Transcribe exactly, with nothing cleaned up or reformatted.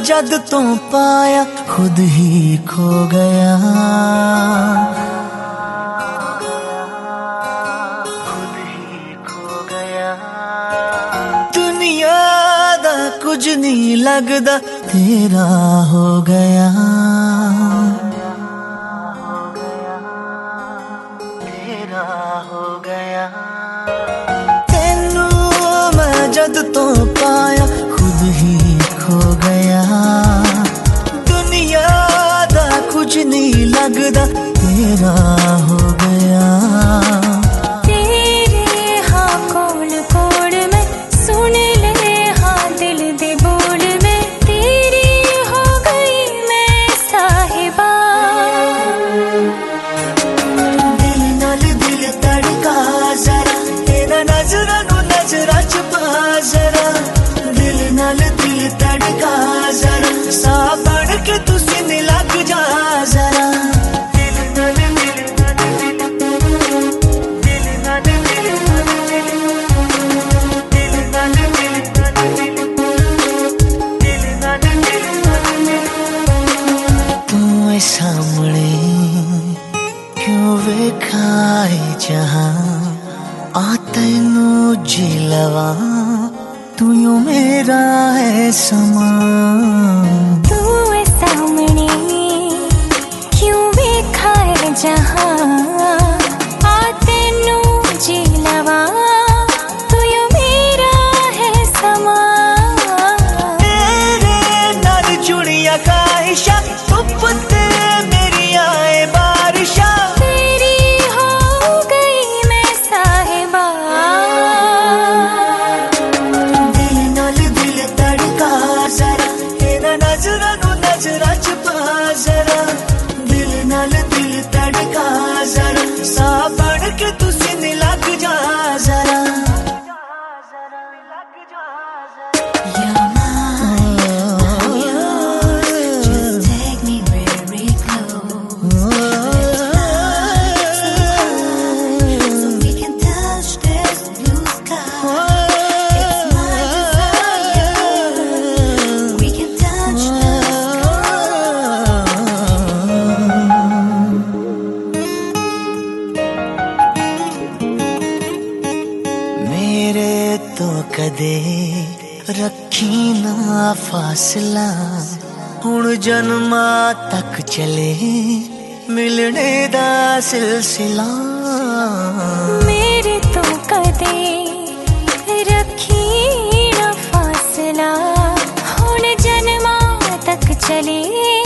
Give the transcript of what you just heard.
जद तो पाया खुद ही खो गया, खुद ही खो गया। दुनिया दा कुछ नहीं लगदा तेरा हो गया, तेरा हो गया। तेनू मैं जद तो पाया खुद ही खो गया, दुनिया दा कुछ नहीं लगदा तेरा हो गया। तेरे हाँ कोल कोल में सुन ले हाँ दिल दे बोल में, तेरी हो गई मैं साहिबा। दिल नाल दिल तड़का जरा, तेरा नजरा नू नजरा च पा जरा। दिल नाल दिल तड़का जरा, सा बन के तुसी ने लग जा जरा। दिल नाल दिल दिल नाल दिल दिल नाल दिल दिल नाल दिल। तू ऐ सामने क्यों वेखाए जहां, आ तैनू जी लवा तू यूं मेरा है समा। तू है सामने क्यों वेखाए जहां, आ तैनू जी लवा तू यूं मेरा है समा। तेरे नाल जुड़िया ख्वाहिशा धुप ते मेरी आए बारिशा, तेरी हो गई मैं साहिबा। दिल नाल दिल तड़का जरा, तेरा नजरा नू नजरा च पा जरा। दिल नाल दिल तड़का जरा, सा बन के तुसी ने लग जा जरा। You're mine, I'm yours. Just take me very close. Let's fly so we can touch this blue sky. It's my desire we can touch the मेरे तो कदे रखी ना फासला, हुण जन्मा तक चले मिलने दा सिलसिला। मेरे तो कदे रखी न फासला, हुण जन्मा तक चले